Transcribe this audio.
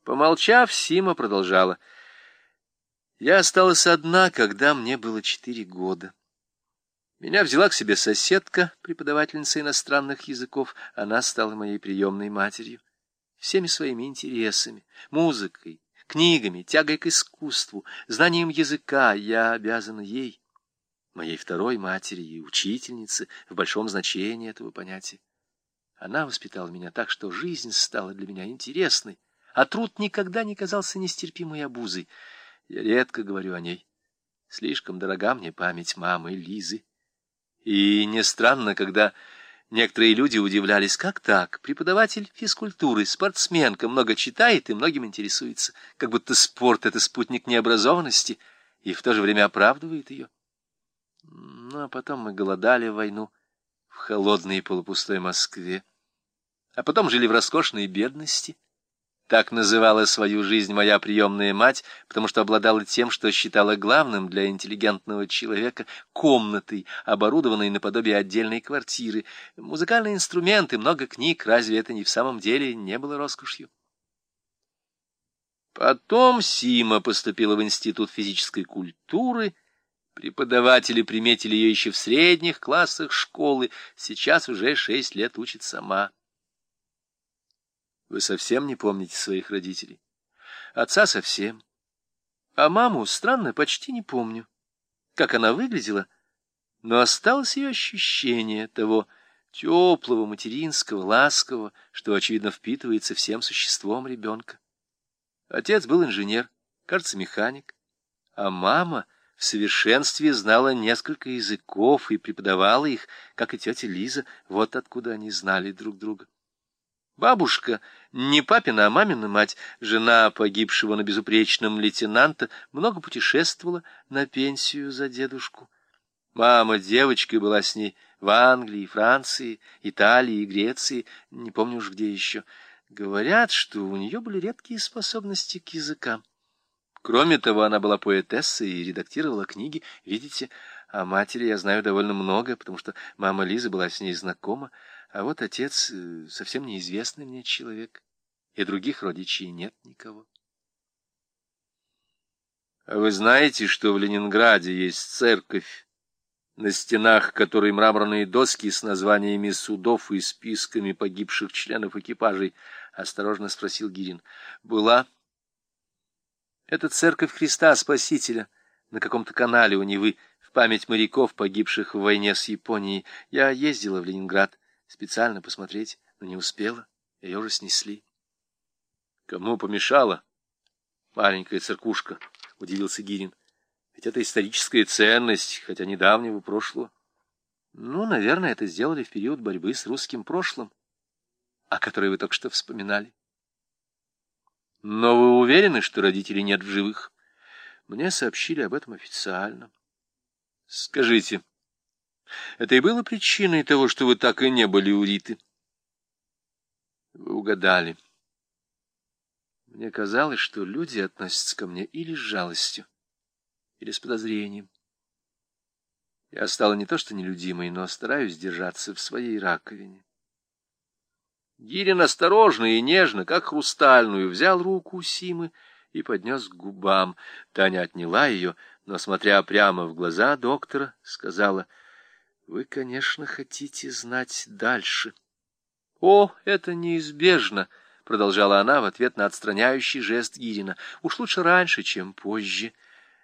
Помолчав, Сима продолжала. Я осталась одна, когда мне было 4 года. Меня взяла к себе соседка, преподавательница иностранных языков. Она стала моей приемной матерью. Всеми своими интересами, музыкой, книгами, тягой к искусству, знанием языка я обязана ей, моей второй матери и учительнице в большом значении этого понятия. Она воспитала меня так, что жизнь стала для меня интересной, а труд никогда не казался нестерпимой обузой. Я редко говорю о ней. Слишком дорога мне память мамы Лизы. И не странно, когда некоторые люди удивлялись, как так? Преподаватель физкультуры, спортсменка, много читает и многим интересуется, как будто спорт — это спутник необразованности, и в то же время оправдывает ее. Ну, а потом мы голодали в войну в холодной и полупустой Москве, а потом жили в роскошной бедности. Так называла свою жизнь моя приемная мать, потому что обладала тем, что считала главным для интеллигентного человека, комнатой, оборудованной наподобие отдельной квартиры. Музыкальные инструменты, много книг, разве это не в самом деле не было роскошью? Потом Сима поступила в Институт физической культуры. Преподаватели приметили ее еще в средних классах школы, сейчас уже 6 лет учит сама. Вы совсем не помните своих родителей? Отца совсем. А маму, странно, почти не помню. Как она выглядела, но осталось ее ощущение того теплого, материнского, ласкового, что, очевидно, впитывается всем существом ребенка. Отец был инженер, кажется, механик, а мама в совершенстве знала несколько языков и преподавала их, как и тетя Лиза. Вот откуда они знали друг друга. Бабушка, не папина, а мамина мать, жена погибшего на безупречном лейтенанта, много путешествовала на пенсию за дедушку. Мама девочкой была с ней в Англии, Франции, Италии и Греции, не помню уж где еще. Говорят, что у нее были редкие способности к языкам. Кроме того, она была поэтессой и редактировала книги. Видите, о матери я знаю довольно много, потому что мама Лизы была с ней знакома. А вот отец совсем неизвестный мне человек, и других родичей нет никого. А вы знаете, что в Ленинграде есть церковь, на стенах которой мраморные доски с названиями судов и списками погибших членов экипажей? — осторожно спросил Гирин. — Была. Это церковь Христа Спасителя на каком-то канале у Невы, в память моряков, погибших в войне с Японией. Я ездила в Ленинград специально посмотреть, но не успела, ее уже снесли. — Кому помешала маленькая церквушка? — удивился Гирин. — Ведь это историческая ценность, хотя недавнего прошлого. Ну, наверное, это сделали в период борьбы с русским прошлым, о которой вы только что вспоминали. Но вы уверены, что родителей нет в живых? Мне сообщили об этом официально. Скажите, это и было причиной того, что вы так и не были у Риты? Вы угадали. Мне казалось, что люди относятся ко мне или с жалостью, или с подозрением. Я стала не то что нелюдимой, но стараюсь держаться в своей раковине. Гирин осторожно и нежно, как хрустальную, взял руку Симы и поднес к губам. Таня отняла ее, но, смотря прямо в глаза доктора, сказала: «Вы, конечно, хотите знать дальше». «О, это неизбежно», — продолжала она в ответ на отстраняющий жест Гирина. «Уж лучше раньше, чем позже».